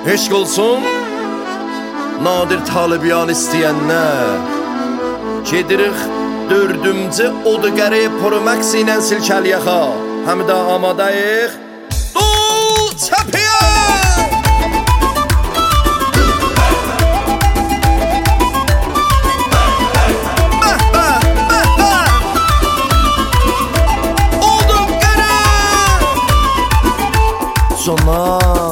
Eşq olsun nadir talibiyan istəyənlər. Gedirik dördümcü odu qəri Pro-Max ilə silkəliyəxa. Həm də amadayıq. Çəpiyə! Odu qəri! Sona!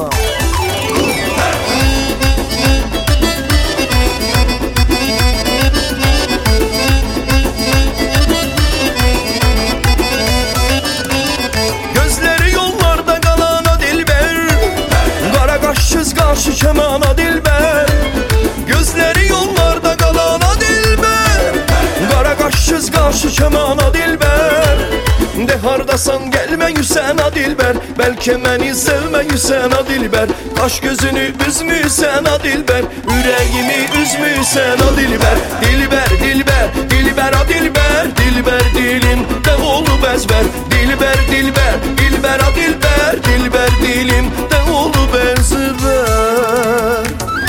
Qarşı kəmana dilbər, gözləri yollarda qalana dilbər. Qara qaşsız qarşı kəmana dilbər, de hardasan gəlmə yüsəna dilbər. Bəlkə məni sevmə yüsəna dilbər, qaş gözünü üzmüsən a dilbər, ürəyimi üzmüsən a dilbər. Dilbər, dilbər, dilbər a dilbər, dilbər dilim də olub əzbər. Dilbər, dilbər, dilbər a dilbər, dilbər dilim də olub əzbər.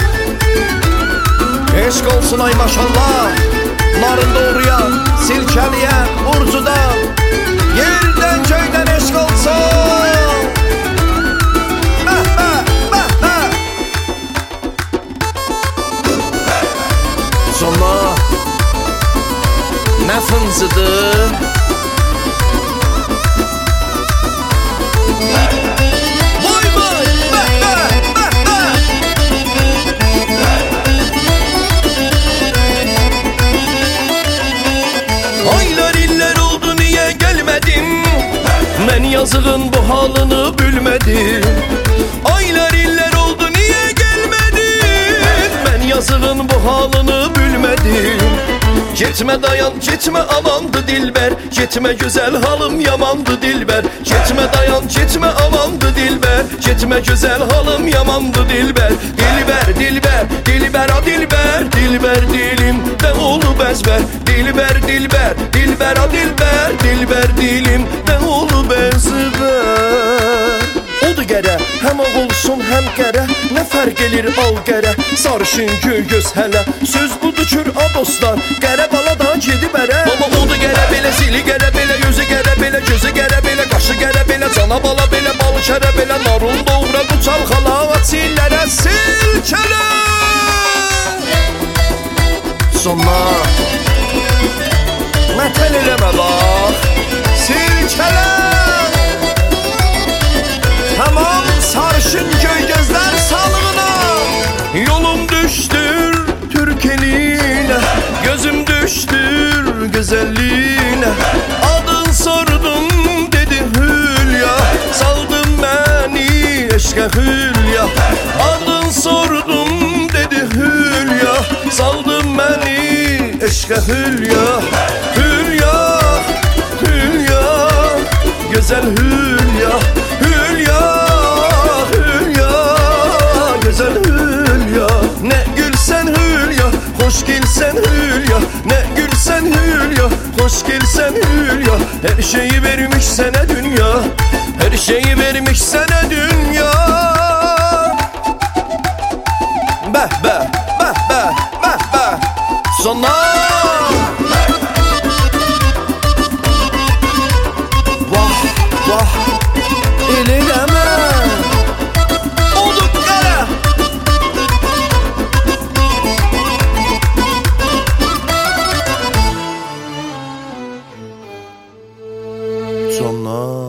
Eşq olsun ay maşallah, narın doğruya, silkəliyə, Urcuda, yerdən köydən eşq olsun. Bəh, bəh, bəh, bəh. Sonra nə fıncıdır? Mən yazığın bu halını bilmədim. Aylar illər oldu niyə gəlmədin? Mən yazığın bu halını bilmədim. Getmə dayan, getmə amandı dilbər, getmə gözəl halım yamandı dilbər. Getmə dayan, getmə amandı dilbər, getmə gözəl halım yamandı dilbər. Dilbər, dilbər, dilbər a dilbər, dilbər dilim də olub əzbər. Dilbər, dilbər, dilbər a dilbər, dilbər dilim də olub əzbər. Odur qərə, həm ağ olsun, həm qərə, nə fərq elir al qərə, sarışın göy göz hələ. Söz budur kür a dostlar, qərə bala da gedib ərə. Baba odur qərə belə, zili qərə belə, gözü qərə belə, gözü qərə belə, qaşı qərə belə, cana bala belə, balı kərə belə, narun doğra bu çalxala, çillərə silkələ. Sonra mətəl eləmə bax, silkələ. Tamam sarışın göy gözler sağlığına, yolum düştür Türk eline, gözüm düştür güzelliğine. Adın sordum dedi Hülya, saldın beni eşke Hülya. Adın sordum dedi Hülya, saldın beni eşke Hülya. Hülya, Hülya, güzel Hülya. Hülya, Hülya, güzel Hülya. Ne gülsen Hülya, hoş gelsen Hülya. Ne gülsen Hülya, hoş gelsen Hülya. Her şeyi vermiş sana dünya, her şeyi vermiş sana dünya. Beh beh, beh beh, beh beh. Sonra vah vah elileme. Olduk qərə. Sonra